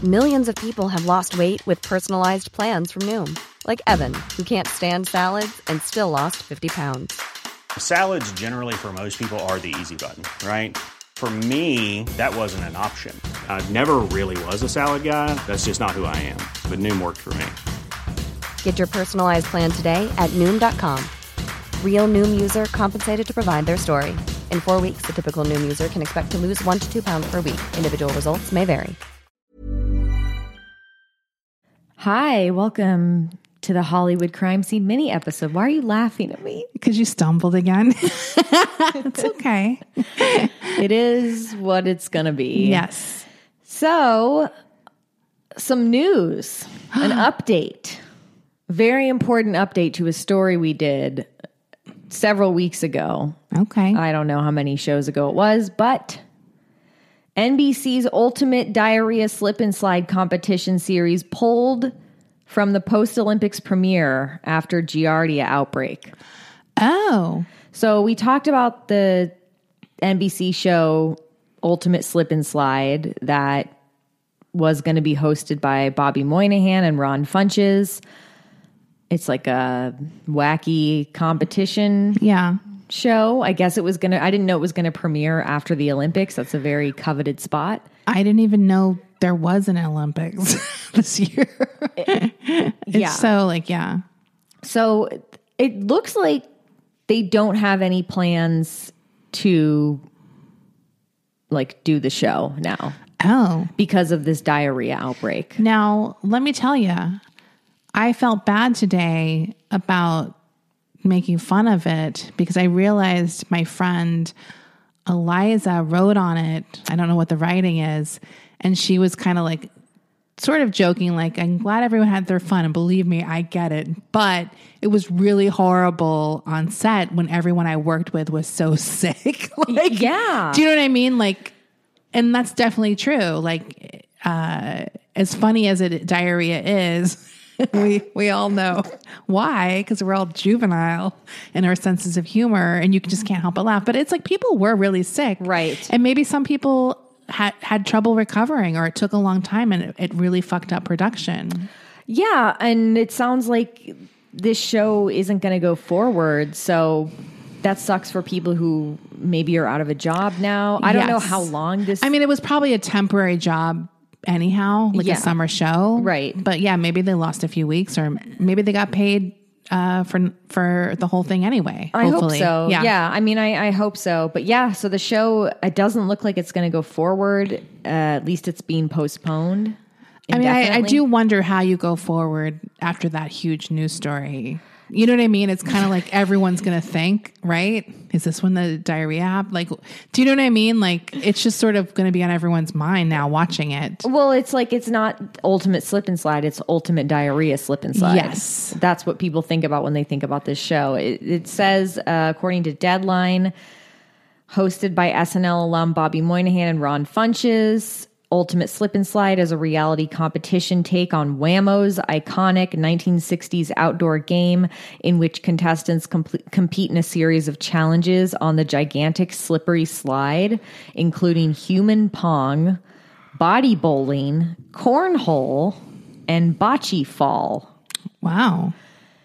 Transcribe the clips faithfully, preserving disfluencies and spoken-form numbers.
Millions of people have lost weight with personalized plans from Noom. Like Evan, who can't stand salads and still lost fifty pounds. Salads generally for most people are the easy button, right? For me, that wasn't an option. I never really was a salad guy. That's just not who I am. But Noom worked for me. Get your personalized plan today at Noom dot com. Real Noom user compensated to provide their story. In four weeks, the typical Noom user can expect to lose one to two pounds per week. Individual results may vary. Hi, welcome to the Hollywood Crime Scene mini episode. Why are you laughing at me? Because you stumbled again. It's okay. It is what it's going to be. Yes. So, some news, an update, very important update to a story we did several weeks ago. Okay. I don't know how many shows ago it was, but N B C's Ultimate Diarrhea Slip and Slide competition series pulled from the post-Olympics premiere after Giardia outbreak. Oh. So we talked about the N B C show Ultimate Slip and Slide that was going to be hosted by Bobby Moynihan and Ron Funches. It's like a wacky competition Yeah. show. I guess it was going to, I didn't know it was going to premiere after the Olympics. That's a very coveted spot. I didn't even know there was an Olympics this year. It's yeah. so like, yeah. So it looks like they don't have any plans to like do the show now Oh. because of this diarrhea outbreak. Now, let me tell you, I felt bad today about making fun of it because I realized my friend Eliza wrote on it. I don't know what the writing is. And she was kind of like, sort of joking, like, I'm glad everyone had their fun. And believe me, I get it. But it was really horrible on set when everyone I worked with was so sick. Like, Yeah. do you know what I mean? Like, and that's definitely true. Like, uh, as funny as it diarrhea is, we we all know why, because we're all juvenile in our senses of humor, and you just can't help but laugh. But it's like people were really sick, Right. And maybe some people had had trouble recovering, or it took a long time, and it, it really fucked up production. Yeah. And it sounds like this show isn't going to go forward. So that sucks for people who maybe are out of a job now. I don't know Yes. how long this... I mean, it was probably a temporary job anyhow, like Yeah. a summer show. Right. But yeah, maybe they lost a few weeks, or maybe they got paid uh, for for the whole thing anyway. I hopefully. hope so. Yeah. Yeah. I mean, I, I hope so. But yeah, so the show, it doesn't look like it's going to go forward. Uh, at least it's being postponed. I mean, I, I indefinitely. do wonder how you go forward after that huge news story. You know what I mean? It's kind of like everyone's going to think, right? Is this when the diarrhea happened? Like, do you know what I mean? Like, it's just sort of going to be on everyone's mind now watching it. Well, it's like it's not ultimate slip and slide. It's ultimate diarrhea slip and slide. Yes. That's what people think about when they think about this show. It, it says, uh, according to Deadline, hosted by S N L alum Bobby Moynihan and Ron Funches, Ultimate Slip and Slide is a reality competition take on Whammo's iconic nineteen sixties outdoor game in which contestants compl- compete in a series of challenges on the gigantic slippery slide, including human pong, body bowling, cornhole, and bocce fall. Wow.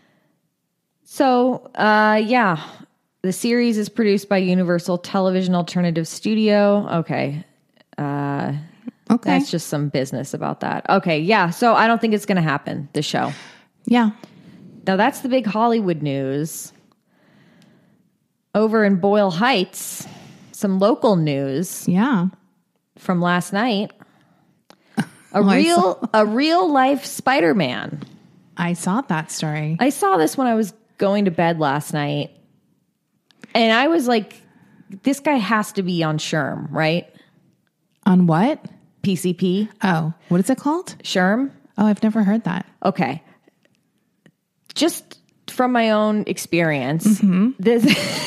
So, uh, yeah, the series is produced by Universal Television Alternative Studio. Okay. Uh, Okay. That's just some business about that. Okay, yeah. So I don't think it's going to happen, the show. Yeah. Now that's the big Hollywood news. Over in Boyle Heights, some local news Yeah. from last night. A Oh, I real saw- a real life Spider-Man. I saw that story. I saw this when I was going to bed last night. And I was like, this guy has to be on Sherm, right? On what? P C P. Oh, what is it called? Sherm. Oh, I've never heard that. Okay. Just from my own experience, this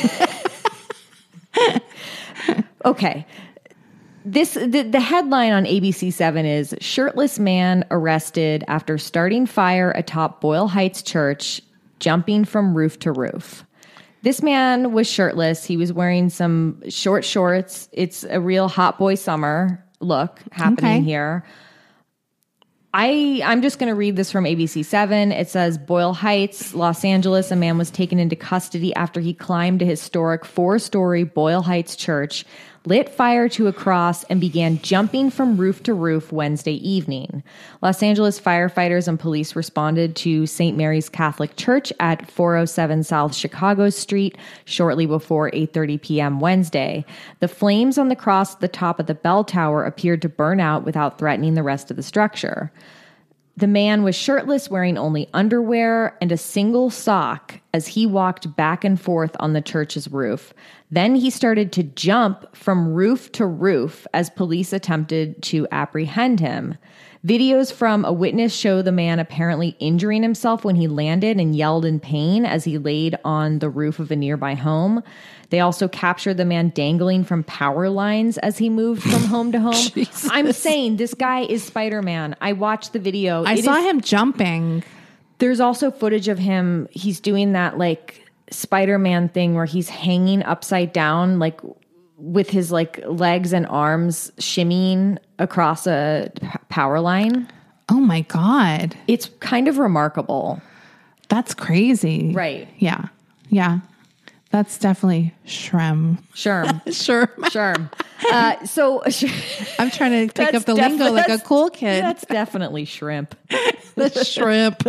okay. This the, the headline on A B C seven is shirtless man arrested after starting fire atop Boyle Heights Church, jumping from roof to roof. This man was shirtless. He was wearing some short shorts. It's a real hot boy summer look happening Okay. here. I, I'm just going to read this from A B C seven. It says, Boyle Heights, Los Angeles, a man was taken into custody after he climbed a historic four-story Boyle Heights church, lit fire to a cross, and began jumping from roof to roof Wednesday evening. Los Angeles firefighters and police responded to Saint Mary's Catholic Church at four oh seven South Chicago Street shortly before eight thirty p.m. Wednesday. The flames on the cross at the top of the bell tower appeared to burn out without threatening the rest of the structure. The man was shirtless, wearing only underwear and a single sock as he walked back and forth on the church's roof. Then he started to jump from roof to roof as police attempted to apprehend him. Videos from a witness show the man apparently injuring himself when he landed and yelled in pain as he laid on the roof of a nearby home. They also captured the man dangling from power lines as he moved from home to home. I'm saying this guy is Spider-Man. I watched the video. I It saw is- him jumping. There's also footage of him. He's doing that like Spider-Man thing where he's hanging upside down, like with his like legs and arms shimmying across a p- power line. Oh my God. It's kind of remarkable. That's crazy. Right. Yeah. Yeah. That's definitely Shrem. Sure. Sure. Sure. Uh, so I'm trying to pick That's up the defi- lingo like a that's- cool kid. That's definitely shrimp. The shrimp.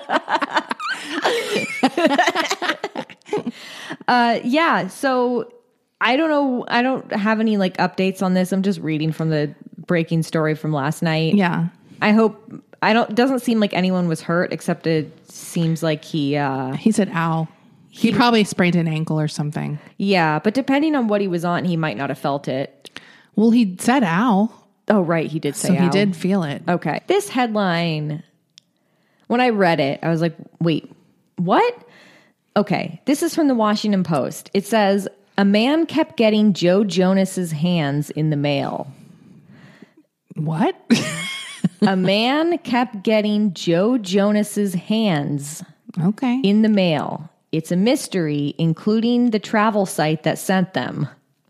Uh, yeah. So I don't know. I don't have any like updates on this. I'm just reading from the breaking story from last night. Yeah. I hope I don't, doesn't seem like anyone was hurt, except it seems like he, uh, He said, ow. He probably sprained an ankle or something. yeah, but depending on what he was on, he might not have felt it. Well, he said, ow. Oh, right. He did say So he ow. did feel it. Okay. This headline, when I read it, I was like, wait, what? Okay. This is from the Washington Post. It says, a man kept getting Joe Jonas's hands in the mail. What? A man kept getting Joe Jonas's hands Okay. in the mail. It's a mystery, including the travel site that sent them.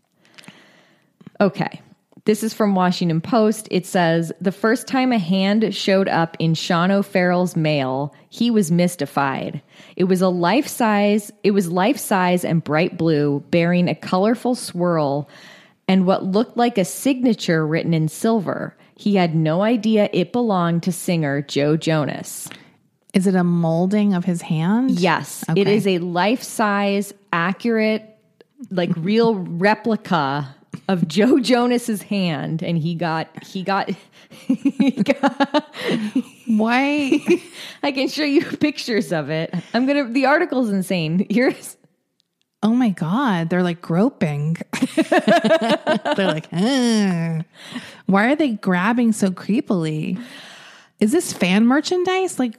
Okay. This is from Washington Post. It says, the first time a hand showed up in Sean O'Farrell's mail, he was mystified. It was a life-size, it was life-size and bright blue, bearing a colorful swirl and what looked like a signature written in silver. He had no idea it belonged to singer Joe Jonas. Is it a molding of his hand? Yes, Okay. it is a life-size, accurate, like real replica of Joe Jonas's hand, and he got he got. he got Why? I can show you pictures of it. I'm gonna. The article's insane. Here's. Oh my God. They're like groping. They're like, "Ugh." Why are they grabbing so creepily? Is this fan merchandise? Like,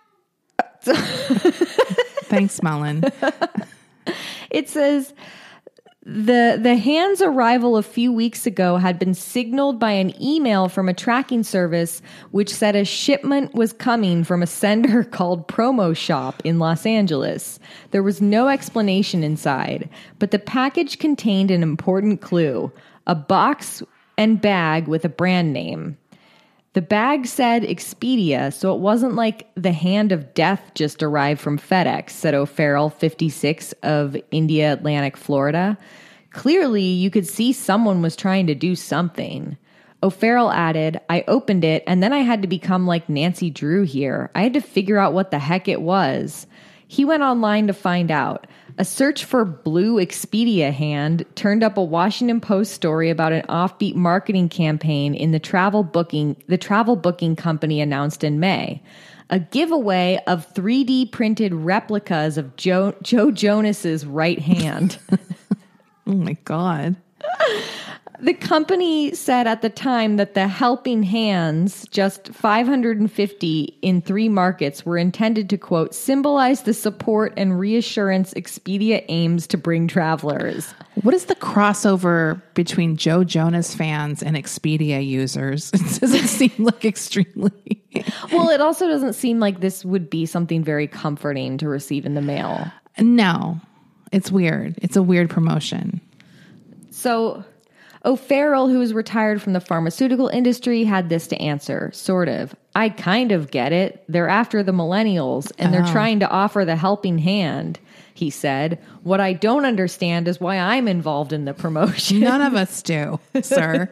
thanks, Melon. It says. The the hand's arrival a few weeks ago had been signaled by an email from a tracking service which said a shipment was coming from a sender called Promo Shop in Los Angeles. There was no explanation inside, but the package contained an important clue, a box and bag with a brand name. The bag said Expedia, so it wasn't like the hand of death just arrived from FedEx, said O'Farrell, fifty-six, of India Atlantic, Florida. Clearly, you could see someone was trying to do something. O'Farrell added, I opened it, and then I had to become like Nancy Drew here. I had to figure out what the heck it was. He went online to find out. A search for blue Expedia hand turned up a Washington Post story about an offbeat marketing campaign in the travel booking the travel booking company announced in May. A giveaway of three D printed replicas of Joe, Joe Jonas's right hand. Oh my God. The company said at the time that the helping hands, just five hundred fifty in three markets, were intended to, quote, symbolize the support and reassurance Expedia aims to bring travelers. What is the crossover between Joe Jonas fans and Expedia users? It doesn't seem like extremely. Well, it also doesn't seem like this would be something very comforting to receive in the mail. No, it's weird. It's a weird promotion. So, O'Farrell, who is retired from the pharmaceutical industry, had this to answer, sort of. I kind of get it. They're after the millennials, and they're Oh. trying to offer the helping hand, he said. What I don't understand is why I'm involved in the promotion. None of us do, sir.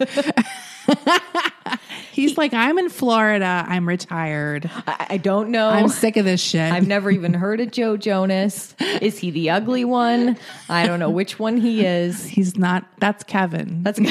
He's like, I'm in Florida. I'm retired. I, I don't know. I'm sick of this shit. I've never even heard of Joe Jonas. Is he the ugly one? I don't know which one he is. He's not. That's Kevin. That's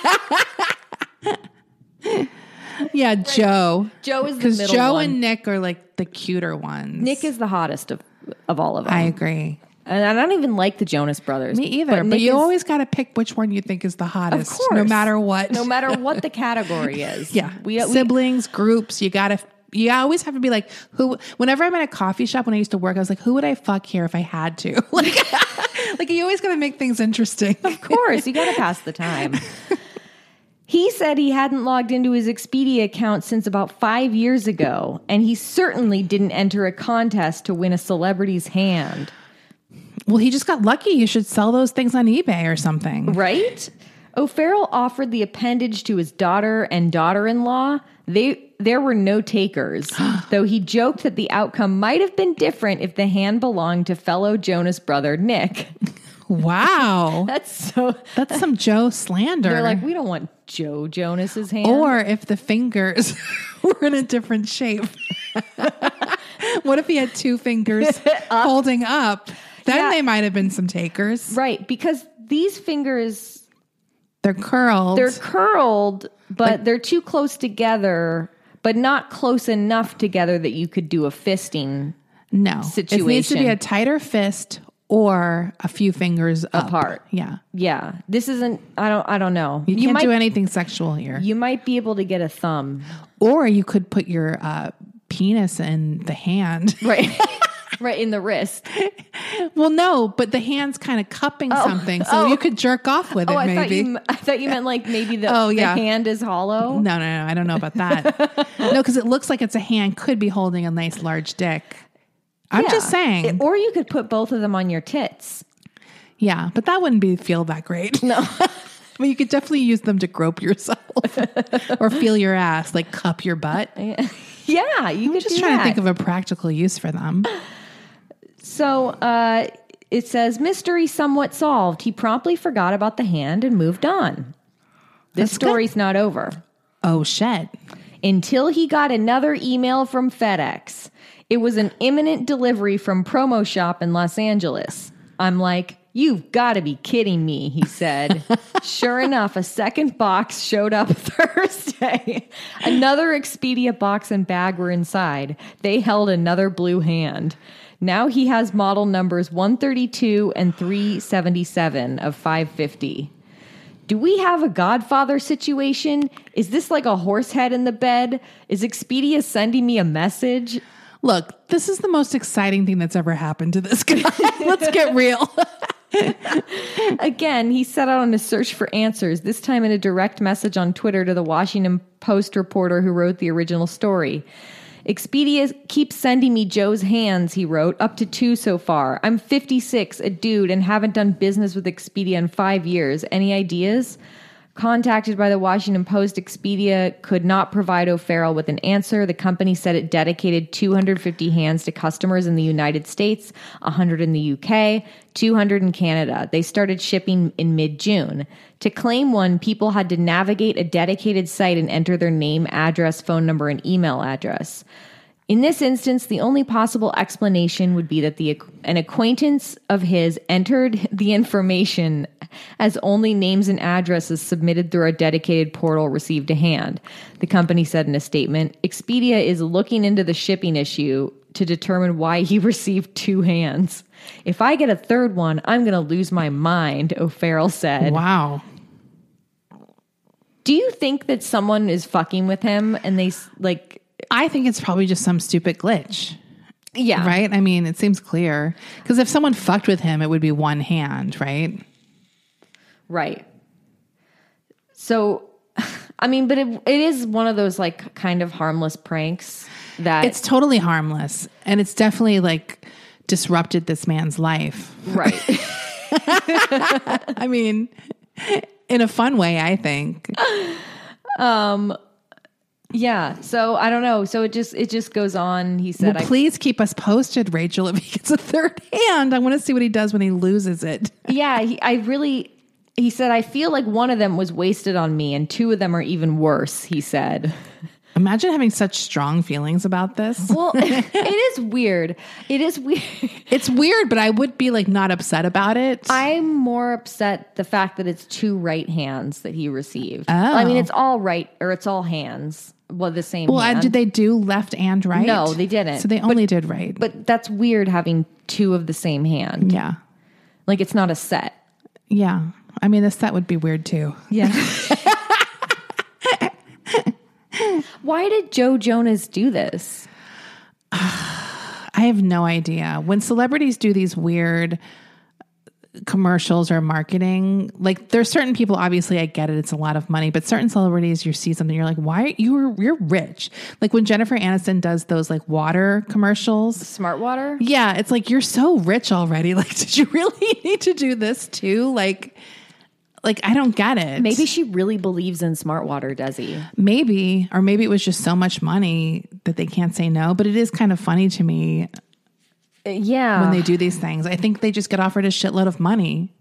yeah, Joe. Joe is the Because middle Joe one. and Nick are like the cuter ones. Nick is the hottest of, of all of them. I agree. And I don't even like the Jonas Brothers. Me either. But, Nick you is- always got to pick which one you think is the of hottest, course, no matter what. no matter what the category is. Yeah, we, we siblings, groups. You got to. You always have to be like, who? Whenever I'm at a coffee shop when I used to work, I was like, who would I fuck here if I had to? Like, like you always got to make things interesting. Of course, you got to pass the time. He said he hadn't logged into his Expedia account since about five years ago, and he certainly didn't enter a contest to win a celebrity's hand. Well, he just got lucky. You should sell those things on eBay or something. Right? O'Farrell offered the appendage to his daughter and daughter-in-law. They there were no takers, though he joked that the outcome might have been different if the hand belonged to fellow Jonas brother Nick. Wow. That's so... That's some Joe slander. They're like, we don't want Joe Jonas's hand. Or if the fingers were in a different shape. What if he had two fingers holding up? Then Yeah. they might have been some takers. Right, because these fingers, They're curled. they're curled, but they're too close together, but not close enough together that you could do a fisting no. It needs to situation. be a tighter fist or a few fingers up. Apart. Yeah. Yeah, this isn't. I don't. I don't know. You, can't might. do anything sexual here. You might be able to get a thumb. Or you could put your uh, penis in the hand. Right. Right in the wrist. Well, no, but the hand's kind of cupping something, so Oh. you could jerk off with it. Oh, I maybe. thought you. I thought you meant like maybe the, Oh, the yeah. hand is hollow. No, no, no. I don't know about that. No, because it looks like it's a hand could be holding a nice large dick. I'm Yeah. just saying. It- or you could put both of them on your tits. Yeah, but that wouldn't be feel that great. No. But you could definitely use them to grope yourself or feel your ass, like cup your butt. Yeah, you I'm could just do trying that. to think of a practical use for them. So uh, it says, mystery somewhat solved. He promptly forgot about the hand and moved on. This That's good. story's not over. Oh, shit. Until he got another email from FedEx. It was an imminent delivery from Promo Shop in Los Angeles. I'm like, you've got to be kidding me, he said. Sure enough, a second box showed up Thursday. Another Expedia box and bag were inside. They held another blue hand. Now he has model numbers one thirty-two and three seventy-seven of five fifty. Do we have a Godfather situation? Is this like a horse head in the bed? Is Expedia sending me a message? Look, this is the most exciting thing that's ever happened to this guy. Let's get real. Again, he set out on a search for answers, this time in a direct message on Twitter to the Washington Post reporter who wrote the original story. Expedia keeps sending me Joe's hands, he wrote, up to two so far. I'm fifty-six, a dude, and haven't done business with Expedia in five years. Any ideas? Contacted by the Washington Post, Expedia could not provide O'Farrell with an answer. The company said it dedicated two hundred fifty hands to customers in the United States, one hundred in the U K, two hundred in Canada. They started shipping in mid-June. To claim one, people had to navigate a dedicated site and enter their name, address, phone number, and email address. In this instance, the only possible explanation would be that the an acquaintance of his entered the information as only names and addresses submitted through a dedicated portal received a hand. The company said in a statement, Expedia is looking into the shipping issue to determine why he received two hands. If I get a third one, I'm going to lose my mind, O'Farrell said. Wow. Do you think that someone is fucking with him and they s- like... I think it's probably just some stupid glitch. Yeah. Right? I mean, it seems clear. Because if someone fucked with him, it would be one hand, right? Right. So, I mean, but it, it is one of those like kind of harmless pranks that It's totally harmless. And it's definitely like disrupted this man's life. right. I mean, in a fun way, I think. Um, yeah. So I don't know. So it just it just goes on. He said, Well, I, please keep us posted, Rachel, if he gets a third hand. I want to see what he does when he loses it. yeah, he, I really. He said, I feel like one of them was wasted on me, and two of them are even worse. He said. Imagine having such strong feelings about this. Well, it is weird. It is weird. It's weird, but I would be like not upset about it. I'm more upset the fact that it's two right hands that he received. Oh. I mean, it's all right, or it's all hands. Well, the same well, hand. uh, did they do left and right? No, they didn't. So they only did right. But that's weird having two of the same hand. Yeah. Like it's not a set. Yeah. I mean, the set would be weird too. Yeah. Why did Joe Jonas do this? I have no idea. When celebrities do these weird commercials or marketing, like there's certain people, obviously I get it, it's a lot of money, but certain celebrities, you see something, you're like, why you're you're rich. Like when Jennifer Aniston does those like water commercials. Smart water? Yeah, it's like you're so rich already. Like, did you really need to do this too? Like Like, I don't get it. Maybe she really believes in smart water, does he? Maybe. Or maybe it was just so much money that they can't say no. But it is kind of funny to me Yeah. when they do these things. I think they just get offered a shitload of money.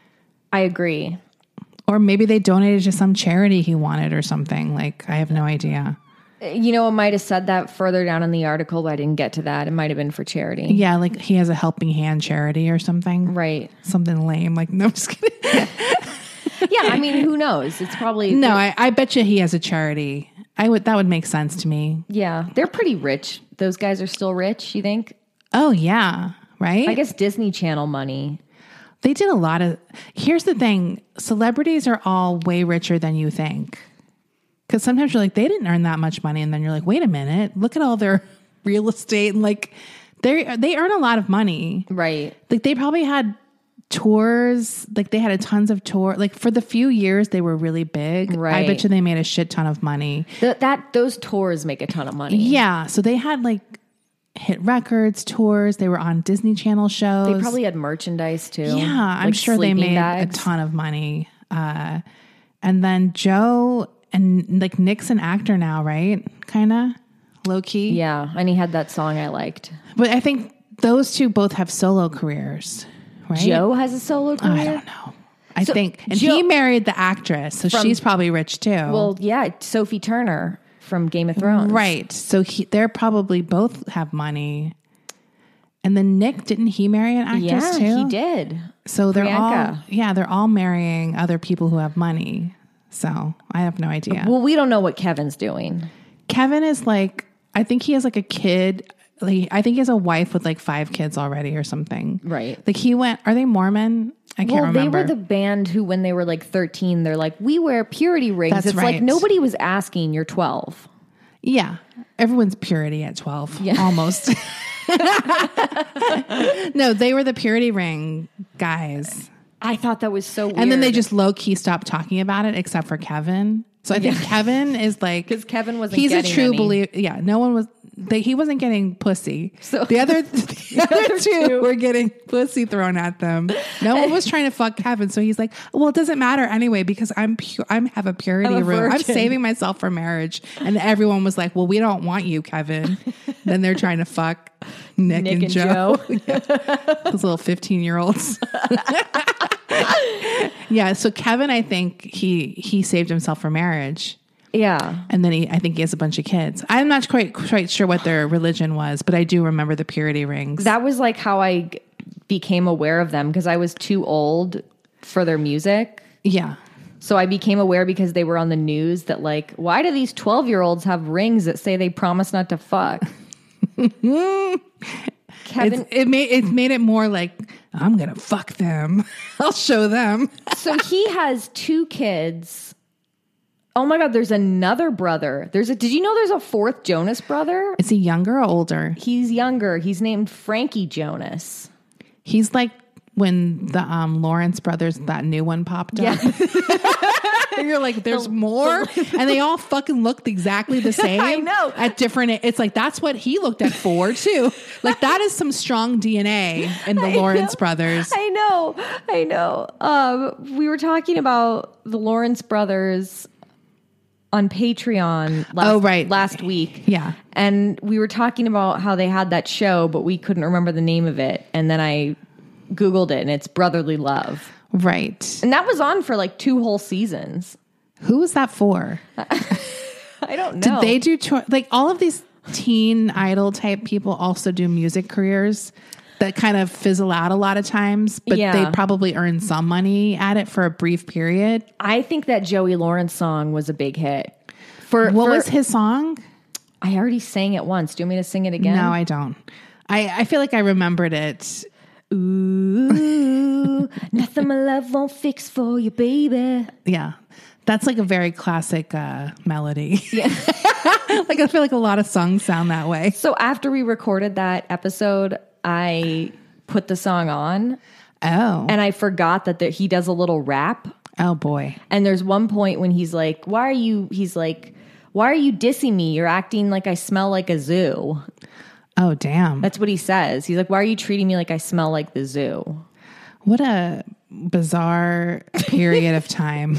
I agree. Or maybe they donated to some charity he wanted or something. Like, I have no idea. You know, it might have said that further down in the article, but I didn't get to that. It might have been for charity. Yeah, like he has a helping hand charity or something. Right. Something lame. Like, no, I'm just kidding. Yeah, I mean, who knows? It's probably... No, I, I bet you he has a charity. I would. That would make sense to me. Yeah, they're pretty rich. Those guys are still rich, you think? Oh, yeah. Right? I guess Disney Channel money. They did a lot of... Here's the thing. Celebrities are all way richer than you think. Because sometimes you're like, they didn't earn that much money. And then you're like, wait a minute. Look at all their real estate. And like, they they earn a lot of money. Right. Like they probably had tours. Like they had a tons of tour. Like for the few years they were really big. Right. I bet you they made a shit ton of money. Th- that Those tours make a ton of money. Yeah. So they had like hit records, tours. They were on Disney Channel shows. They probably had merchandise too. Yeah, I'm like sure they sleeping made bags. a ton of money. Uh, and then Joe and like Nick's an actor now, right? Kind of low key. Yeah, and he had that song I liked. But I think those two both have solo careers, right? Joe has a solo career? I don't know. I So, think. And Joe- he married the actress, so From- she's probably rich too. Well, yeah, Sophie Turner from Game of Thrones. right. So he, they're probably both have money. And then Nick, didn't he marry an actress Yeah, too? he did. So they're Priyanka. all, yeah, they're all marrying other people who have money. So I have no idea. Well, we don't know what Kevin's doing. Kevin is like, I think he has like a kid. Like, I think he has a wife with like five kids already or something. Right. Like he went, are they Mormon? I can't Well, remember. they were the band who, when they were like thirteen, they're like, we wear purity rings. That's it's right. like nobody was asking, you're twelve. Yeah. Everyone's purity at twelve. Yeah. Almost. No, they were the purity ring guys. I thought that was so weird. And then they just low key stopped talking about it except for Kevin. So I think Yeah. Kevin is like, 'Cause Kevin wasn't he's a getting true any. believer. Yeah. No one was, they, he wasn't getting pussy. So- the other, the other two were getting pussy thrown at them. No one was trying to fuck Kevin. So he's like, well, it doesn't matter anyway, because I'm pure. I'm have a purity I'm a room. I'm virgin. saving myself for marriage. And everyone was like, well, we don't want you, Kevin. Then they're trying to fuck Nick, Nick and, and Joe. Joe. Yeah. Those little fifteen year olds. Yeah. So Kevin, I think he, he saved himself for marriage. Yeah. And then he, I think he has a bunch of kids. I'm not quite quite sure what their religion was, but I do remember the purity rings. That was like how I g- became aware of them, because I was too old for their music. Yeah. So I became aware because they were on the news that like, why do these twelve year olds have rings that say they promise not to fuck? Kevin. It's, it made it made it more like, I'm gonna fuck them. I'll show them. So he has two kids. Oh my God, there's another brother. There's a, did you know there's a fourth Jonas brother? Is he younger or older? He's younger. He's named Frankie Jonas. He's like when the um, Lawrence brothers, that new one popped up. Yeah. And you're like, there's more? And they all fucking looked exactly the same. I know. At different, it's like, that's what he looked at four too. Like that is some strong D N A in the I Lawrence know. brothers. I know. I know. Um, we were talking about the Lawrence brothers on Patreon last, Oh, right. last week. Yeah. And we were talking about how they had that show, but we couldn't remember the name of it. And then I Googled it, and it's Brotherly Love. Right. And that was on for like two whole seasons. Who was that for? I don't know. Did they do, tour- like all of these teen idol type people also do music careers that kind of fizzle out a lot of times, but Yeah. they probably earn some money at it for a brief period. I think that Joey Lawrence song was a big hit. For What for- was his song? I already sang it once. Do you want me to sing it again? No, I don't. I, I feel like I remembered it. Ooh, nothing my love won't fix for you, baby. Yeah. That's like a very classic uh, melody. Yeah. Like I feel like a lot of songs sound that way. So after we recorded that episode, I put the song on, Oh. and I forgot that there, he does a little rap. Oh boy. And there's one point when he's like, "Why are you?" He's like, "Why are you dissing me? You're acting like I smell like a zoo." Oh damn. That's what he says. He's like, "Why are you treating me like I smell like the zoo?" What a bizarre period of time.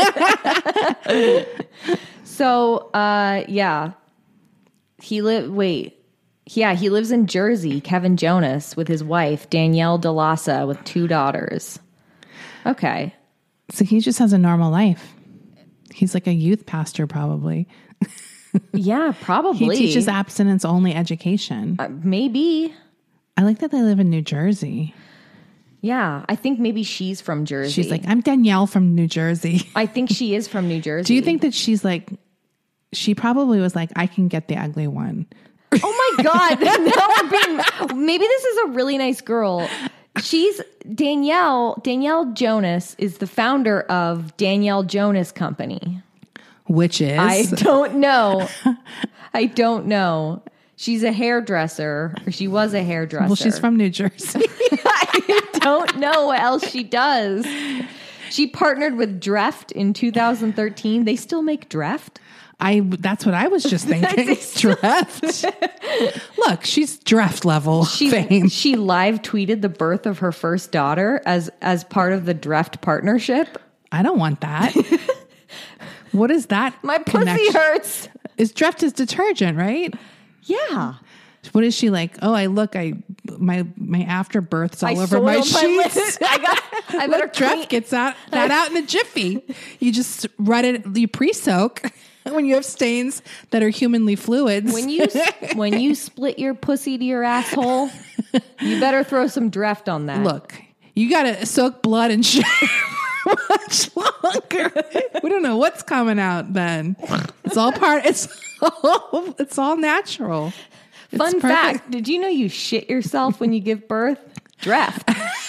So, uh, yeah, he live. Wait, yeah, he lives in Jersey. Kevin Jonas with his wife Danielle DeLassa with two daughters. Okay, So he just has a normal life. He's like a youth pastor probably. yeah, He probably. teaches abstinence only education. Uh, maybe. I like that they live in New Jersey. Yeah, I think maybe she's from Jersey. She's like, I'm Danielle from New Jersey. I think she is from New Jersey. Do you think that she's like, she probably was like, I can get the ugly one. Oh my God. Now we're being, maybe this is a really nice girl. She's Danielle. Danielle Jonas is the founder of Danielle Jonas Company. Which is? I don't know. I don't know. She's a hairdresser, or she was a hairdresser. well, she's from New Jersey. I don't know what else she does. She partnered with Dreft in two thousand thirteen. They still make Dreft? I that's what I was just thinking. Dreft. Look, she's Dreft level She, fame. she live tweeted the birth of her first daughter as as part of the Dreft partnership. I don't want that. What is that? My pussy connection? hurts. Is Dreft is detergent, right? Yeah. What is she like? Oh, I look, I my my afterbirth's all I over my soiled my sheets. list. I got. I better Look, Dreft clean. gets out that out in a jiffy. You just run it. You pre-soak when you have stains that are humanly fluids. When you when you split your pussy to your asshole, you better throw some Dreft on that. Look, you got to soak blood and shit much longer. We don't know what's coming out then. It's all part. It's all, it's all natural. It's Fun perfect. fact: did you know you shit yourself when you give birth? Dreft.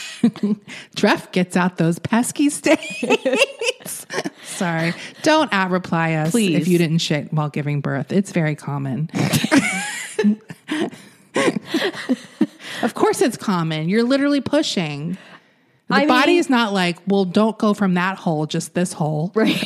Dreft gets out those pesky stains. Sorry. Don't at reply us Please. if you didn't shit while giving birth. It's very common. Of course it's common. You're literally pushing. The I body mean- is not like, well, don't go from that hole, just this hole. Right.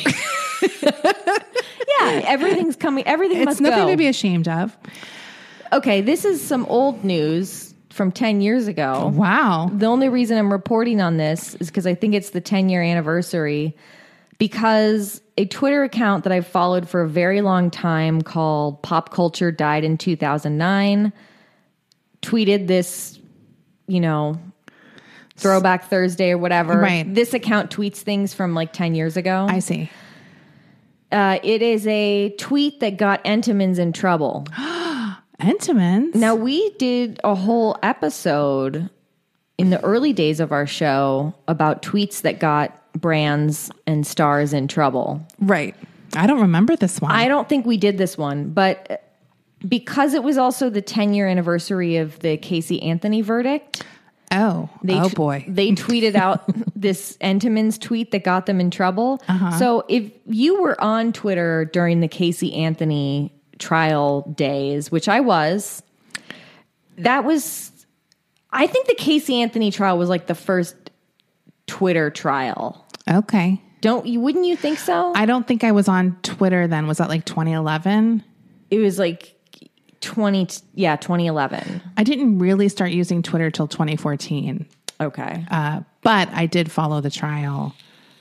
Yeah, everything's coming. Everything It's must nothing go. to be ashamed of. Okay, this is some old news from ten years ago. Wow. The only reason I'm reporting on this is because I think it's the ten year anniversary, because a Twitter account that I've followed for a very long time called Pop Culture Died in two thousand nine tweeted this, you know, Throwback Thursday or whatever. Right. This account tweets things from like ten years ago. I see. Uh, it is a tweet that got Entenmann's in trouble. Entenmann's? Now, we did a whole episode in the early days of our show about tweets that got brands and stars in trouble. Right. I don't remember this one. I don't think we did this one, but because it was also the ten year anniversary of the Casey Anthony verdict, oh. they oh, t- boy. they tweeted out this Entenmann's tweet that got them in trouble. Uh-huh. So if you were on Twitter during the Casey Anthony trial days, which I was, that was, I think the Casey Anthony trial was like the first Twitter trial. Okay. Don't you? Wouldn't you think so? I don't think I was on Twitter then. Was that like twenty eleven? It was like twenty. Yeah, twenty eleven. I didn't really start using Twitter till twenty fourteen. Okay. Uh, but I did follow the trial.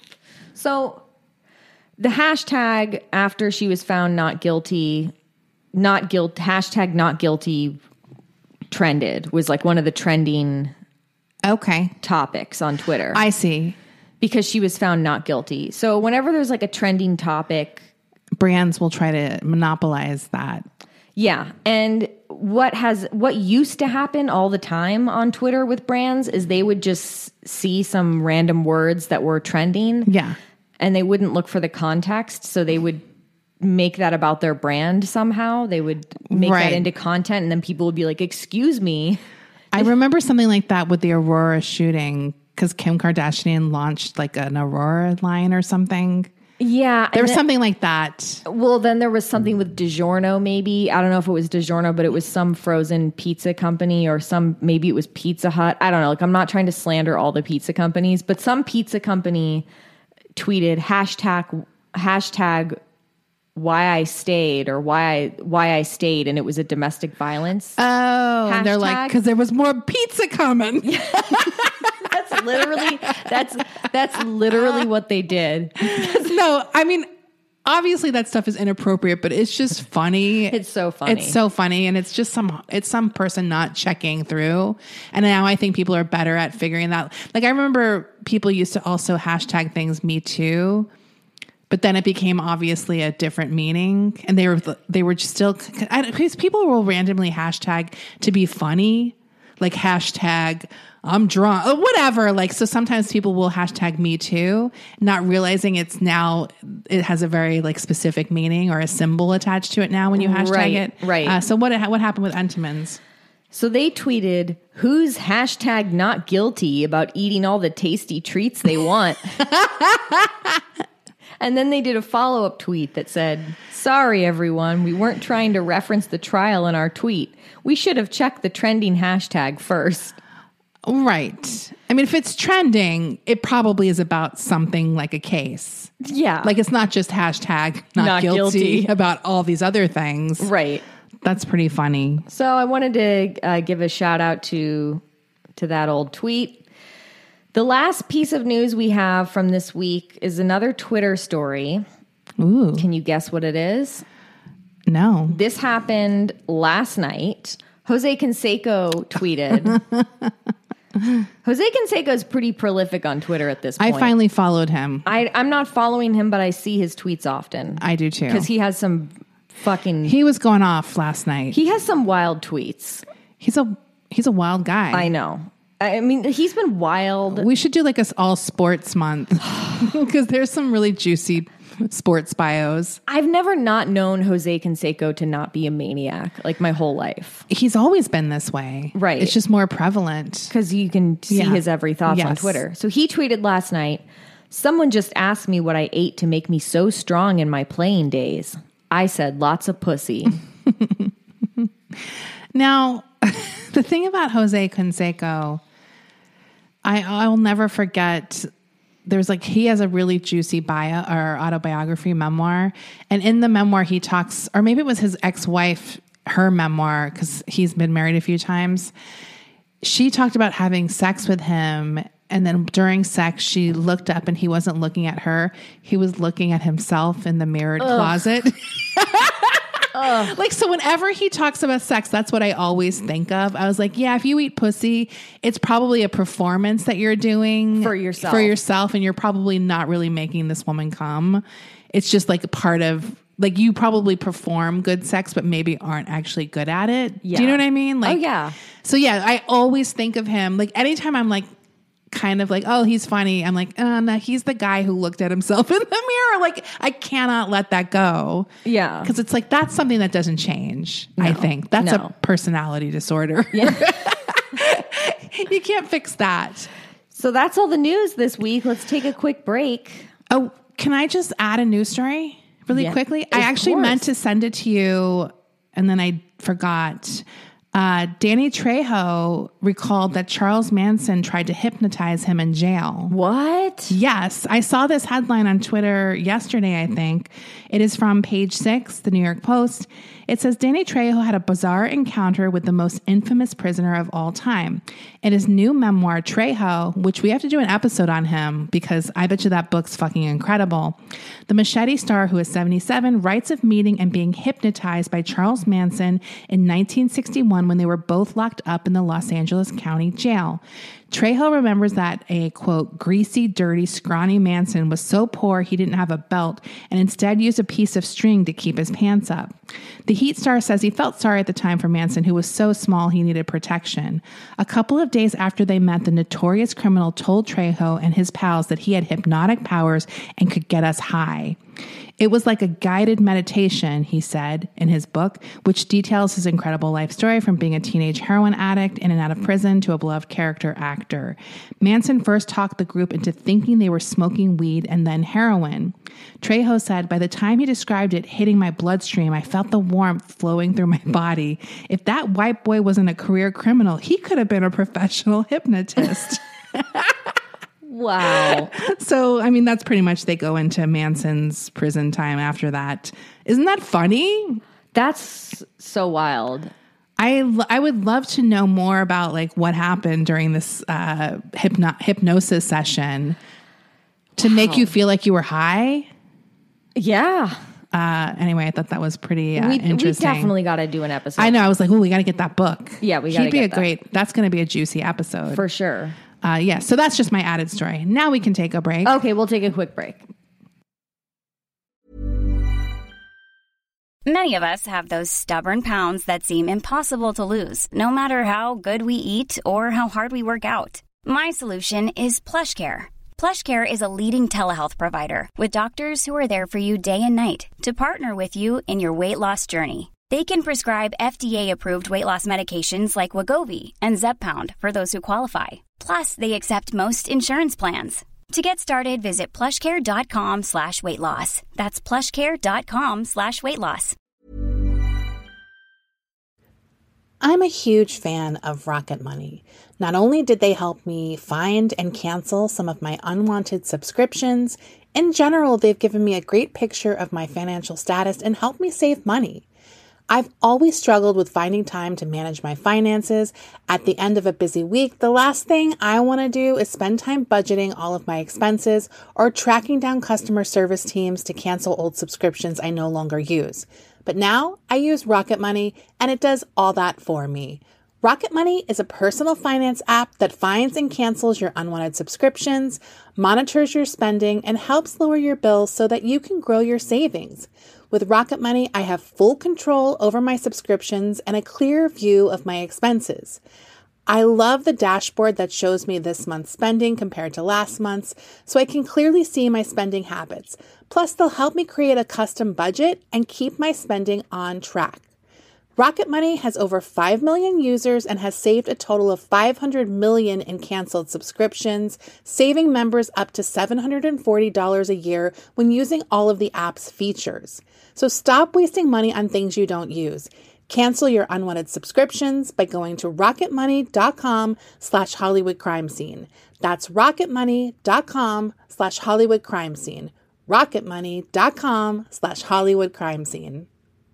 So the hashtag after she was found not guilty, not guilt, hashtag not guilty trended, was like one of the trending Okay. topics on Twitter. I see. Because she was found not guilty. So whenever there's like a trending topic, brands will try to monopolize that. yeah. And what has what used to happen all the time on Twitter with brands is they would just see some random words that were trending. Yeah. And they wouldn't look for the context, so they would make that about their brand somehow. They would make Right. that into content, and then people would be like, "Excuse me." I remember something like that with the Aurora shooting because Kim Kardashian launched like an Aurora line or something. Yeah. There was then, something like that. Well, then there was something with DiGiorno, maybe. I don't know if it was DiGiorno, but it was some frozen pizza company or some, maybe it was Pizza Hut. I don't know. Like, I'm not trying to slander all the pizza companies, but some pizza company tweeted hashtag, hashtag why I stayed or why I, why I stayed. And it was a domestic violence. Oh, and they're like, Hashtag- because there was more pizza coming. That's literally, that's, that's literally what they did. No, I mean, obviously that stuff is inappropriate, but it's just funny. It's so funny. It's so funny. And it's just some, it's some person not checking through. And now I think people are better at figuring that. Like I remember people used to also hashtag things Me Too, but then it became obviously a different meaning. And they were, they were still, because people will randomly hashtag to be funny, like hashtag I'm drunk or whatever. Like, so sometimes people will hashtag Me Too, not realizing it's now, it has a very like specific meaning or a symbol attached to it now when you hashtag Right, it. right. Uh, so what, what happened with Entenmann's? So they tweeted, who's hashtag not guilty about eating all the tasty treats they want? And then they did a follow-up tweet that said, sorry, everyone, we weren't trying to reference the trial in our tweet. We should have checked the trending hashtag first. Right. I mean, if it's trending, it probably is about something like a case. Yeah. Like it's not just hashtag not, Not guilty, guilty. about all these other things. Right. That's pretty funny. So I wanted to uh, give a shout out to to that old tweet. The last piece of news we have from this week is another Twitter story. Ooh. Can you guess what it is? No. This happened last night. Jose Canseco tweeted. Jose Canseco is pretty prolific on Twitter at this point. I finally followed him. I, I'm not following him, but I see his tweets often. I do too. Because he has some fucking... He was going off last night. He has some wild tweets. He's a he's a wild guy. I know. I mean, he's been wild. We should do like a all sports month because there's some really juicy sports bios. I've never not known Jose Canseco to not be a maniac, like my whole life. He's always been this way. Right. It's just more prevalent. Because you can see Yeah. his every thoughts on Yes. Twitter. So he tweeted last night, someone just asked me what I ate to make me so strong in my playing days. I said lots of pussy. Now, the thing about Jose Canseco, I I'll never forget. There's like he has a really juicy bio or autobiography memoir, and in the memoir he talks, or maybe it was his ex-wife, her memoir, because he's been married a few times. She talked about having sex with him, and then during sex she looked up and he wasn't looking at her; he was looking at himself in the mirrored closet. Like, so whenever he talks about sex, that's what I always think of. I was like, yeah, if you eat pussy, it's probably a performance that you're doing For yourself. for yourself. And you're probably not really making this woman come. It's just like a part of, like, you probably perform good sex, but maybe aren't actually good at it. Yeah. Do you know what I mean? Like, Oh, yeah. So yeah, I always think of him, like anytime I'm like, kind of like, oh, he's funny. I'm like, oh, no, he's the guy who looked at himself in the mirror. Like, I cannot let that go. Yeah. Because it's like, that's something that doesn't change, I think. That's No. a personality disorder. Yeah. You can't fix that. So that's all the news this week. Let's take a quick break. Oh, can I just add a news story really Yeah, quickly? of I actually course. meant to send it to you and then I forgot. Uh, Danny Trejo recalled that Charles Manson tried to hypnotize him in jail. What? Yes. I saw this headline on Twitter yesterday, I think. It is from page six, the New York Post. It says Danny Trejo had a bizarre encounter with the most infamous prisoner of all time. In his new memoir, Trejo, which we have to do an episode on him because I bet you that book's fucking incredible. The Machete star, who is seventy-seven, writes of meeting and being hypnotized by Charles Manson in nineteen sixty-one when they were both locked up in the Los Angeles County Jail. Trejo remembers that a, quote, greasy, dirty, scrawny Manson was so poor he didn't have a belt and instead used a piece of string to keep his pants up. The Heat star says he felt sorry at the time for Manson, who was so small he needed protection. A couple of days after they met, the notorious criminal told Trejo and his pals that he had hypnotic powers and could get us high. It was like a guided meditation, he said in his book, which details his incredible life story from being a teenage heroin addict in and out of prison to a beloved character actor. Manson first talked the group into thinking they were smoking weed and then heroin. Trejo said, by the time he described it hitting my bloodstream, I felt the warmth flowing through my body. If that white boy wasn't a career criminal, he could have been a professional hypnotist. Wow. So, I mean, that's pretty much they go into Manson's prison time after that. Isn't that funny? That's so wild. I, I would love to know more about like what happened during this uh, hypno- hypnosis session to wow. make you feel like you were high. Yeah. Uh, anyway, I thought that was pretty uh, we, interesting. We definitely got to do an episode. I know. I was like, oh, we got to get that book. Yeah, we got to get be a that. great. That's going to be a juicy episode for sure. Uh, yeah, so that's just my added story. Now we can take a break. Okay, we'll take a quick break. Many of us have those stubborn pounds that seem impossible to lose, no matter how good we eat or how hard we work out. My solution is PlushCare. PlushCare is a leading telehealth provider with doctors who are there for you day and night to partner with you in your weight loss journey. They can prescribe F D A-approved weight loss medications like Wegovy and Zepbound for those who qualify. Plus, they accept most insurance plans. To get started, visit plushcare.com slash weight loss. That's plushcare.com slash weight loss. I'm a huge fan of Rocket Money. Not only did they help me find and cancel some of my unwanted subscriptions, in general, they've given me a great picture of my financial status and helped me save money. I've always struggled with finding time to manage my finances. At the end of a busy week, the last thing I want to do is spend time budgeting all of my expenses or tracking down customer service teams to cancel old subscriptions I no longer use. But now I use Rocket Money, and it does all that for me. Rocket Money is a personal finance app that finds and cancels your unwanted subscriptions, monitors your spending, and helps lower your bills so that you can grow your savings. With Rocket Money, I have full control over my subscriptions and a clear view of my expenses. I love the dashboard that shows me this month's spending compared to last month's, so I can clearly see my spending habits. Plus, they'll help me create a custom budget and keep my spending on track. Rocket Money has over five million users and has saved a total of five hundred million in canceled subscriptions, saving members up to seven hundred forty dollars a year when using all of the app's features. So stop wasting money on things you don't use. Cancel your unwanted subscriptions by going to rocketmoney.com slash Hollywood crime scene. That's rocketmoney.com slash Hollywood crime scene. rocketmoney.com slash Hollywood crime scene.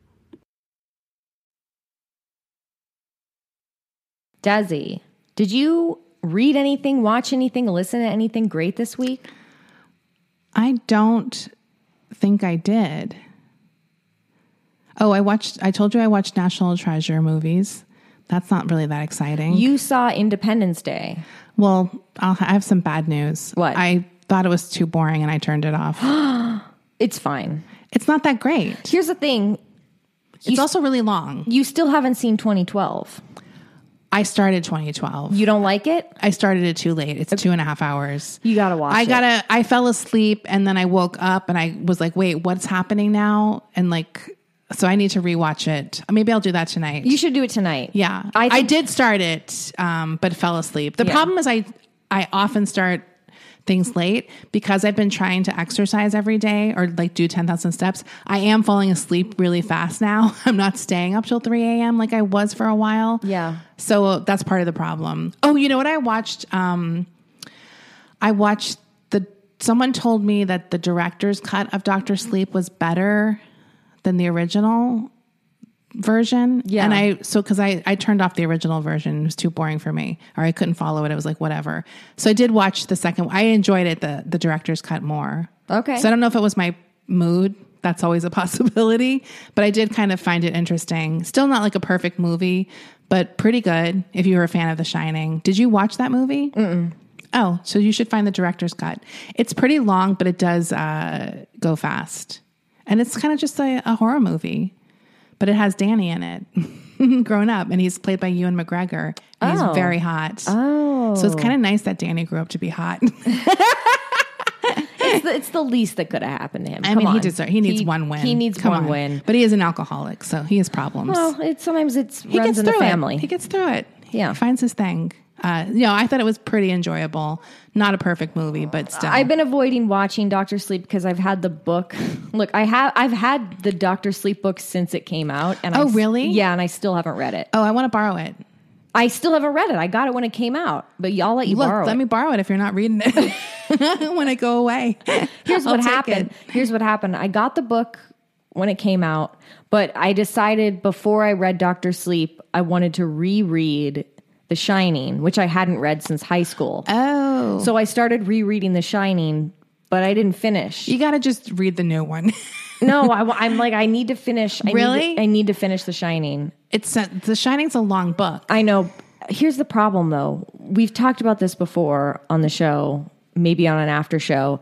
Desi, did you read anything, watch anything, listen to anything great this week? I don't think I did. Oh, I watched, I told you I watched National Treasure movies. That's not really that exciting. You saw Independence Day. Well, I'll, I have some bad news. What? I thought it was too boring and I turned it off. It's fine. It's not that great. Here's the thing. It's you, also really long. You still haven't seen twenty twelve. I started twenty twelve. You don't like it? I started it too late. It's two and a half hours. You gotta watch I it. gotta, I fell asleep and then I woke up and I was like, wait, what's happening now? And like, so I need to rewatch it. Maybe I'll do that tonight. You should do it tonight. Yeah. I, think- I did start it, um, but fell asleep. The yeah. problem is I, I often start things late because I've been trying to exercise every day or like do ten thousand steps. I am falling asleep really fast now. I'm not staying up till three a.m. like I was for a while. Yeah. So that's part of the problem. Oh, you know what I watched? Um, I watched the, someone told me that the director's cut of Doctor Sleep was better than the original version. Yeah. And I, so cause I, I turned off the original version. It was too boring for me, or I couldn't follow it. It was like, whatever. So I did watch the second. I enjoyed it, the, the director's cut more. Okay. So I don't know if it was my mood. That's always a possibility, but I did kind of find it interesting. Still not like a perfect movie, but pretty good if you were a fan of The Shining. Did you watch that movie? Mm-mm. Oh, so you should find the director's cut. It's pretty long, but it does uh, go fast. And it's kind of just a, a horror movie. But it has Danny in it, grown up, and he's played by Ewan McGregor. And Oh. He's very hot. Oh. So it's kind of nice that Danny grew up to be hot. It's the, it's the least that could have happened to him. I Come mean, he on. deserves. He needs He- one win. He needs Come one on. win. But he is an alcoholic, so he has problems. Well, it's sometimes it's he runs gets in through the family. it. He gets through it. Yeah. He finds his thing. Uh, you know, I thought it was pretty enjoyable. Not a perfect movie, but still. I've been avoiding watching Doctor Sleep because I've had the book. Look, I have I've had the Doctor Sleep book since it came out. And I Oh, s- really? Yeah, and I still haven't read it. Oh, I want to borrow it. I still haven't read it. I got it when it came out, but y'all let you Look, borrow let it. me borrow it if you're not reading it when I go away. Here's I'll what take happened. it. Here's what happened. I got the book when it came out, but I decided before I read Doctor Sleep, I wanted to reread The Shining, which I hadn't read since high school. Oh. So I started rereading The Shining, but I didn't finish. You got to just read the new one. No, I, am like, I need to finish. I Really? Need to, I need to finish The Shining. It's a, The Shining's a long book. I know. Here's the problem, though. We've talked about this before on the show, maybe on an after show.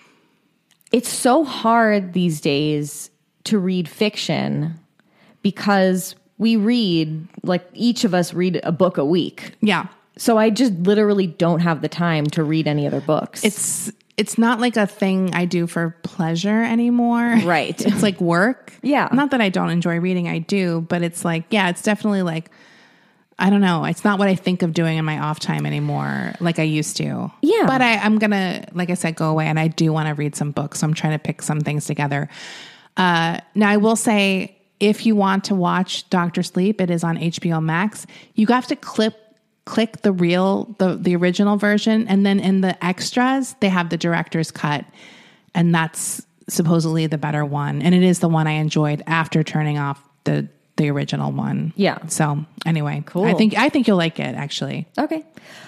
It's so hard these days to read fiction because we read, like each of us read a book a week. Yeah. So I just literally don't have the time to read any other books. It's it's not like a thing I do for pleasure anymore. Right. It's like work. Yeah. Not that I don't enjoy reading, I do, but it's like, yeah, it's definitely like, I don't know. It's not what I think of doing in my off time anymore like I used to. Yeah. But I, I'm going to, like I said, go away, and I do want to read some books. So I'm trying to pick some things together. Uh, now, I will say, if you want to watch Doctor Sleep, it is on H B O Max. You have to clip click the real, the, the original version. And then in the extras, they have the director's cut. And that's supposedly the better one. And it is the one I enjoyed after turning off the, the original one. Yeah. So anyway, Cool. I think, I think you'll like it, actually. Okay.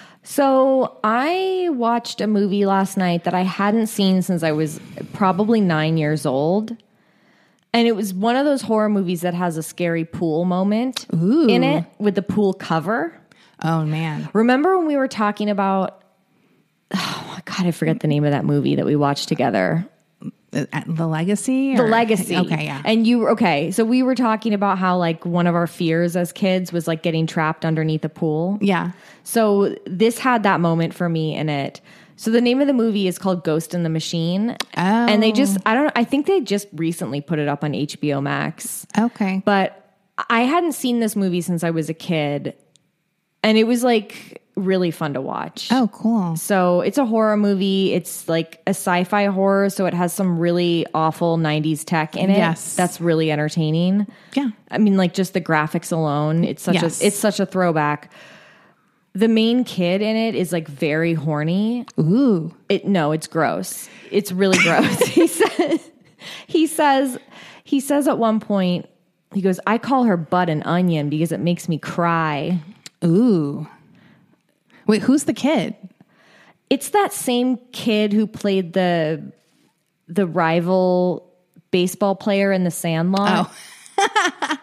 So I watched a movie last night that I hadn't seen since I was probably nine years old. And it was one of those horror movies that has a scary pool moment Ooh. in it with the pool cover. Oh, man. Remember when we were talking about, oh my God, I forget the name of that movie that we watched together. The, the Legacy? The or- Legacy. Okay, yeah. And you, okay, so we were talking about how like one of our fears as kids was like getting trapped underneath a pool. Yeah. So this had that moment for me in it. So the name of the movie is called Ghost in the Machine. Oh. And they just, I don't I think they just recently put it up on H B O Max. Okay. But I hadn't seen this movie since I was a kid. And it was like really fun to watch. Oh, cool. So it's a horror movie. It's like a sci-fi horror. So it has some really awful nineties tech in it. Yes. That's really entertaining. Yeah. I mean, like just the graphics alone, it's such Yes. a it's such a throwback. The main kid in it is like very horny. Ooh. It no, it's gross. It's really gross. he says he says he says at one point, he goes, "I call her butt an onion because it makes me cry." Ooh. Wait, who's the kid? It's that same kid who played the the rival baseball player in The Sandlot. Oh.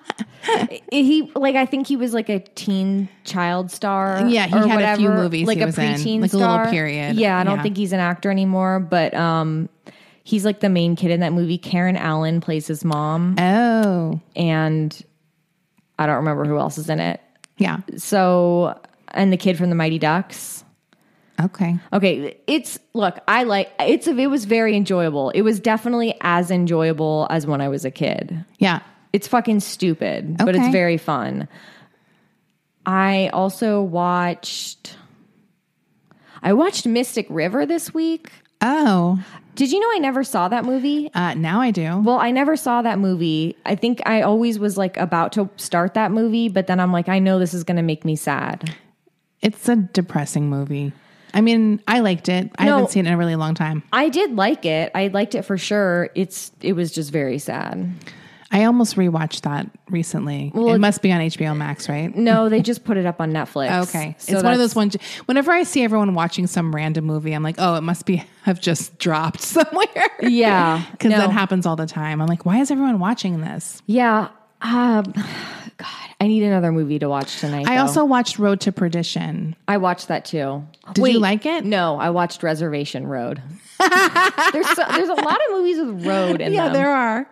He like I think he was like a teen child star. Yeah, he or had a whatever, few movies like he a was in, preteen like a little star. period. Yeah, I don't Yeah. think he's an actor anymore, but um, he's like the main kid in that movie. Karen Allen plays his mom, Oh. and I don't remember who else is in it. Yeah. So, and the kid from the Mighty Ducks. Okay. Okay, it's look, I like it's it was very enjoyable. It was definitely as enjoyable as when I was a kid. Yeah. It's fucking stupid, but it's Okay. very fun. I also watched I watched Mystic River this week. Oh, Did you know I never saw that movie? uh, now I do. Well, I never saw that movie. I think I always was like about to start that movie, but then I'm like, I know this is going to make me sad. It's a depressing movie. I mean, I liked it. I No. haven't seen it in a really long time. I did like it. I liked it for sure. It's it was just very sad. I almost rewatched that recently. Well, it must be on H B O Max, right? No, they just put it up on Netflix. Okay. So it's one of those that's- ones. Whenever I see everyone watching some random movie, I'm like, oh, it must be have just dropped somewhere. Yeah. Because no. that happens all the time. I'm like, why is everyone watching this? Yeah. Um, God, I need another movie to watch tonight. I though. also watched Road to Perdition. I watched that too. Did you like it? No, I watched Reservation Road. there's so, there's a lot of movies with road in Yeah, them. there are.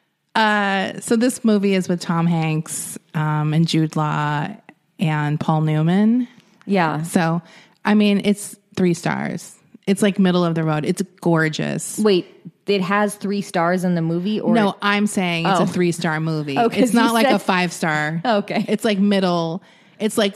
Uh, so this movie is with Tom Hanks um, and Jude Law and Paul Newman. Yeah. So, I mean, it's three stars. It's like middle of the road. It's gorgeous. Wait, it has three stars in the movie, or No, I'm saying it's Oh. a three star movie. Oh, 'cause it's not you like said- a five star. Okay. It's like middle. It's like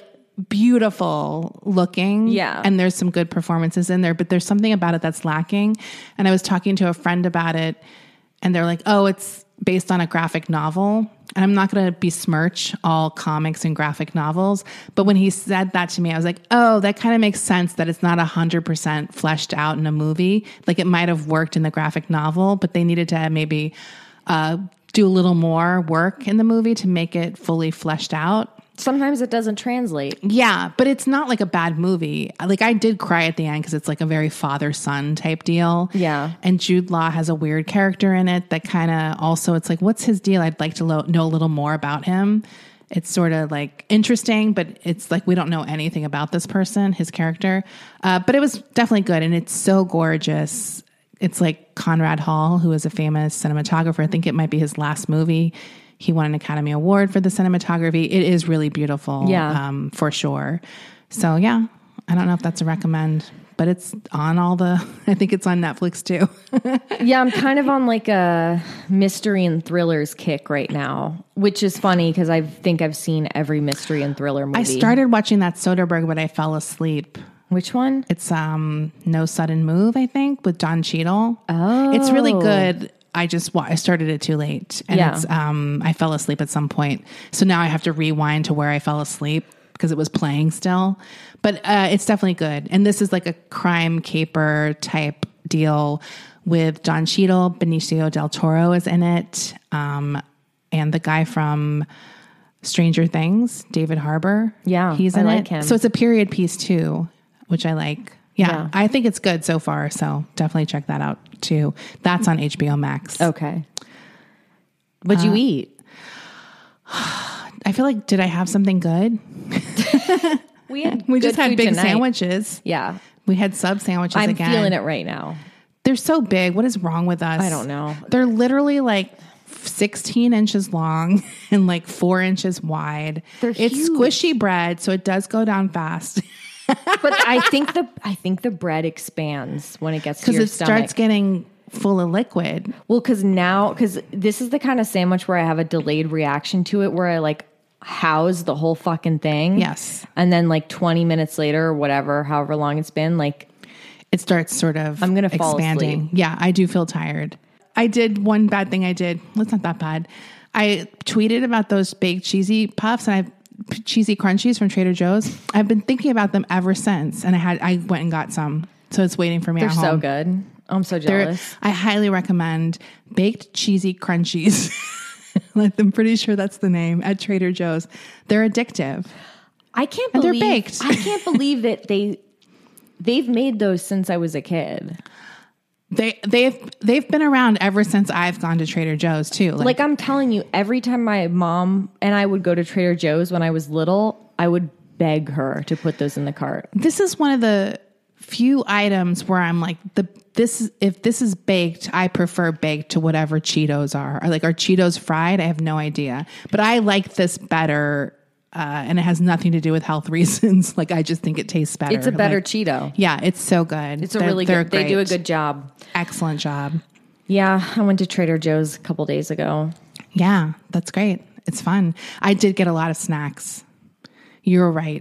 beautiful looking. Yeah. And there's some good performances in there, but there's something about it that's lacking. And I was talking to a friend about it, and they're like, oh, it's based on a graphic novel. And I'm not going to besmirch all comics and graphic novels. But when he said that to me, I was like, oh, that kind of makes sense that it's not one hundred percent fleshed out in a movie. Like it might have worked in the graphic novel, but they needed to maybe uh, do a little more work in the movie to make it fully fleshed out. sometimes it doesn't translate. Yeah, but it's not like a bad movie. Like I did cry at the end because it's like a very father-son type deal. Yeah. And Jude Law has a weird character in it that kind of also, it's like, what's his deal? I'd like to lo- know a little more about him. It's sort of like interesting, but it's like we don't know anything about this person, his character. Uh, but it was definitely good, and it's so gorgeous. It's like Conrad Hall, who is a famous cinematographer. I think it might be his last movie. He won an Academy Award for the cinematography. It is really beautiful, Yeah. um, for sure. So yeah, I don't know if that's a recommend, but it's on all the, I think it's on Netflix too. Yeah, I'm kind of on like a mystery and thrillers kick right now, which is funny because I think I've seen every mystery and thriller movie. I started watching that Soderbergh, but I fell asleep. Which one? It's um No Sudden Move, I think, with Don Cheadle. Oh, it's really good. I just wa- I started it too late, and Yeah. it's um I fell asleep at some point, so now I have to rewind to where I fell asleep because it was playing still. But uh, it's definitely good, and this is like a crime caper type deal with Don Cheadle. Benicio del Toro is in it, um, and the guy from Stranger Things, David Harbour. Yeah, he's I in like it. him. So it's a period piece too, which I like. Yeah, Yeah. I think it's good so far. So definitely check that out too. That's on H B O Max. Okay. What'd Uh, you eat? I feel like, did I have something good? We had We good just had food big tonight. sandwiches. Yeah. We had sub sandwiches I'm again. feeling it right now. They're so big. What is wrong with us? I don't know. They're literally like sixteen inches long and like four inches wide. They're it's huge. squishy bread, so it does go down fast But I think the I think the bread expands when it gets to because your it stomach. starts getting full of liquid. Well, because now, because this is the kind of sandwich where I have a delayed reaction to it, where I like house the whole fucking thing. Yes. And then like twenty minutes later, or whatever, however long it's been, like It starts sort of I'm gonna fall expanding. asleep. Yeah, I do feel tired. I did one bad thing I did. Well, it's not that bad. I tweeted about those baked cheesy puffs and I cheesy crunchies from Trader Joe's. I've been thinking about them ever since, and I had I went and got some. So it's waiting for me they're at home. so good. I'm so They're- jealous. I highly recommend baked cheesy crunchies. Like, I'm pretty sure that's the name at Trader Joe's. They're addictive. I can't And they're believe baked. I can't believe that they they've made those since I was a kid. They they've they've been around ever since I've gone to Trader Joe's too. Like I'm telling you, every time my mom and I would go to Trader Joe's when I was little, I would beg her to put those in the cart. this is one of the few items where I'm like, the this is if this is baked, I prefer baked to whatever Cheetos are. Or like, are Cheetos fried? I have no idea, but I like this better, uh, and it has nothing to do with health reasons. Like, I just think it tastes better. It's a better Like, Cheeto. Yeah, it's so good. It's a They're- really they're good. They do a great. good job. excellent job. Yeah, I went to Trader Joe's a couple days ago. Yeah, that's great. It's fun. I did get a lot of snacks. You're right.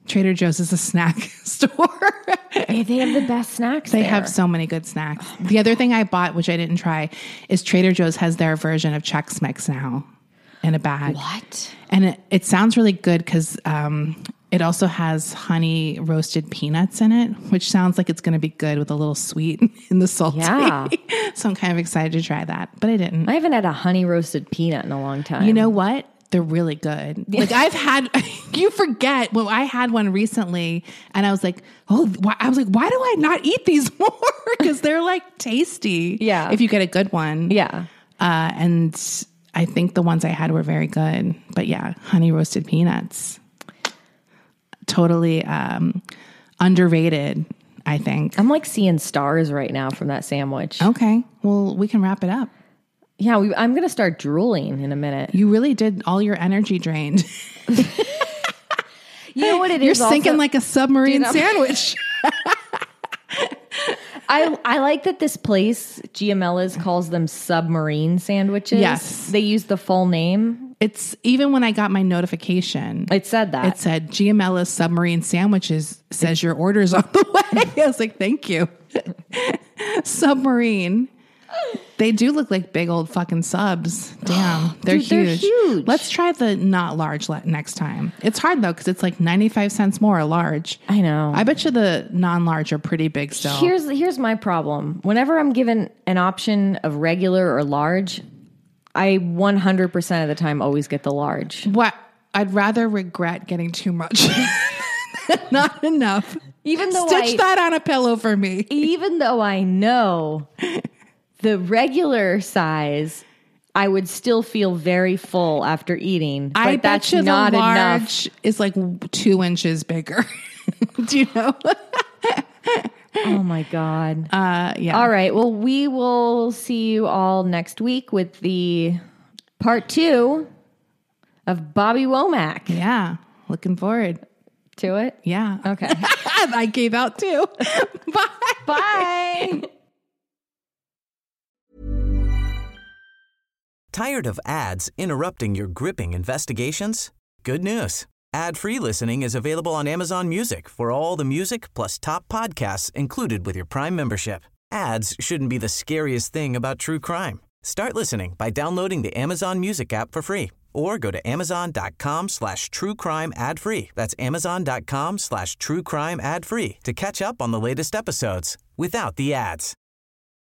Trader Joe's is a snack store. Hey, they have the best snacks They there. have so many good snacks. The other thing I bought, which I didn't try, is Trader Joe's has their version of Chex Mix now in a bag. What? And it, it sounds really good because um, it also has honey roasted peanuts in it, which sounds like it's going to be good with a little sweet in the salty. Yeah. So I'm kind of excited to try that, but I didn't. I haven't had a honey roasted peanut in a long time. You know what? They're really good. Like I've had, you forget, well, I had one recently and I was like, oh, why? I was like, why do I not eat these more? Because they're like tasty. Yeah. If you get a good one. Yeah. Uh, and I think the ones I had were very good. But yeah, honey roasted peanuts. Totally um, underrated, I think. I'm like seeing stars right now from that sandwich. Okay. Well, we can wrap it up. Yeah, we, I'm going to start drooling in a minute. You really did all your energy drained. You know what it You're is? sinking also? like a submarine Dude, sandwich. I I like that this place, Giamella's, calls them submarine sandwiches. Yes. They use the full name. It's even when I got my notification, It said that. it said Giamella's Submarine Sandwiches says your order's on the way. I was like, thank you. Submarine. They do look like big old fucking subs. Damn, they're, Dude, they're huge. huge. Let's try the not large le- next time. It's hard though because it's like ninety-five cents more a large. I know. I bet you the non-large are pretty big still. Here's here's my problem. Whenever I'm given an option of regular or large, I one hundred percent of the time always get the large. What? I'd rather regret getting too much. Not enough. Even though Stitch I, that on a pillow for me. even though I know the regular size, I would still feel very full after eating. But I that's bet you not the enough. large is like two inches bigger. Do you know? Oh my God. Uh, yeah. All right. Well, we will see you all next week with the part two of Bobby Womack. Yeah. Looking forward. To it? Yeah. Okay. I gave out too. Bye. Bye. Tired of ads interrupting your gripping investigations? Good news. Ad-free listening is available on Amazon Music for all the music plus top podcasts included with your Prime membership. Ads shouldn't be the scariest thing about true crime. Start listening by downloading the Amazon Music app for free or go to amazon.com slash true crime ad free. That's amazon.com slash true crime ad free to catch up on the latest episodes without the ads.